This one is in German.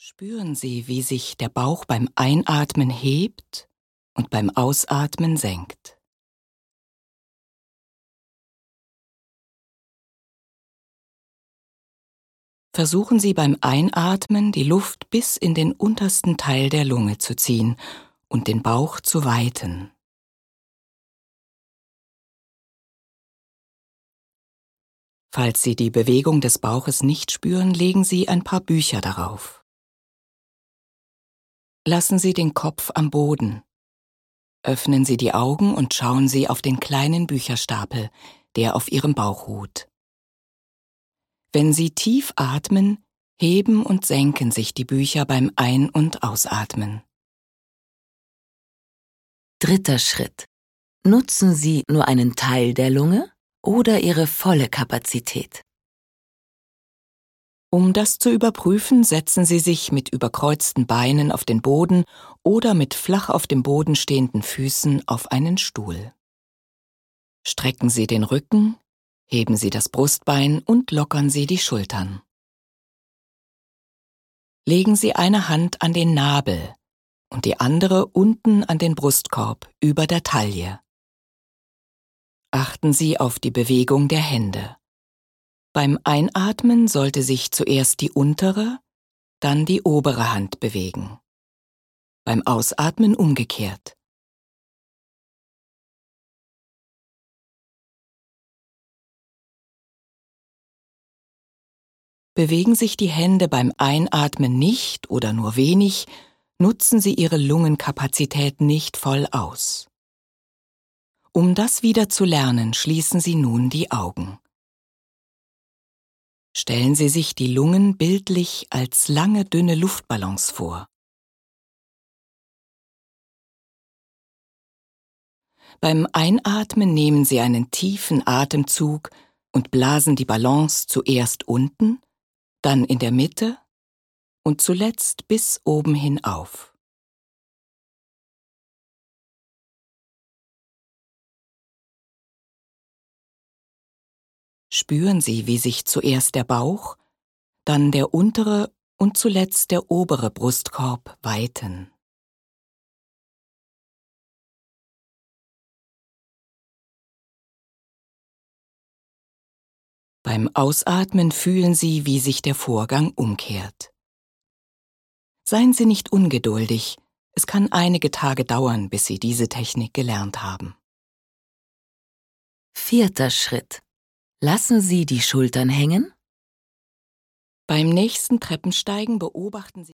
Spüren Sie, wie sich der Bauch beim Einatmen hebt und beim Ausatmen senkt. Versuchen Sie beim Einatmen, die Luft bis in den untersten Teil der Lunge zu ziehen und den Bauch zu weiten. Falls Sie die Bewegung des Bauches nicht spüren, legen Sie ein paar Bücher darauf. Lassen Sie den Kopf am Boden. Öffnen Sie die Augen und schauen Sie auf den kleinen Bücherstapel, der auf Ihrem Bauch ruht. Wenn Sie tief atmen, heben und senken sich die Bücher beim Ein- und Ausatmen. 3. Schritt. Nutzen Sie nur einen Teil der Lunge oder Ihre volle Kapazität? Um das zu überprüfen, setzen Sie sich mit überkreuzten Beinen auf den Boden oder mit flach auf dem Boden stehenden Füßen auf einen Stuhl. Strecken Sie den Rücken, heben Sie das Brustbein und lockern Sie die Schultern. Legen Sie eine Hand an den Nabel und die andere unten an den Brustkorb über der Taille. Achten Sie auf die Bewegung der Hände. Beim Einatmen sollte sich zuerst die untere, dann die obere Hand bewegen. Beim Ausatmen umgekehrt. Bewegen sich die Hände beim Einatmen nicht oder nur wenig, nutzen Sie Ihre Lungenkapazität nicht voll aus. Um das wieder zu lernen, schließen Sie nun die Augen. Stellen Sie sich die Lungen bildlich als lange, dünne Luftballons vor. Beim Einatmen nehmen Sie einen tiefen Atemzug und blasen die Ballons zuerst unten, dann in der Mitte und zuletzt bis oben hin auf. Spüren Sie, wie sich zuerst der Bauch, dann der untere und zuletzt der obere Brustkorb weiten. Beim Ausatmen fühlen Sie, wie sich der Vorgang umkehrt. Seien Sie nicht ungeduldig, es kann einige Tage dauern, bis Sie diese Technik gelernt haben. 4. Schritt. Lassen Sie die Schultern hängen. Beim nächsten Treppensteigen beobachten Sie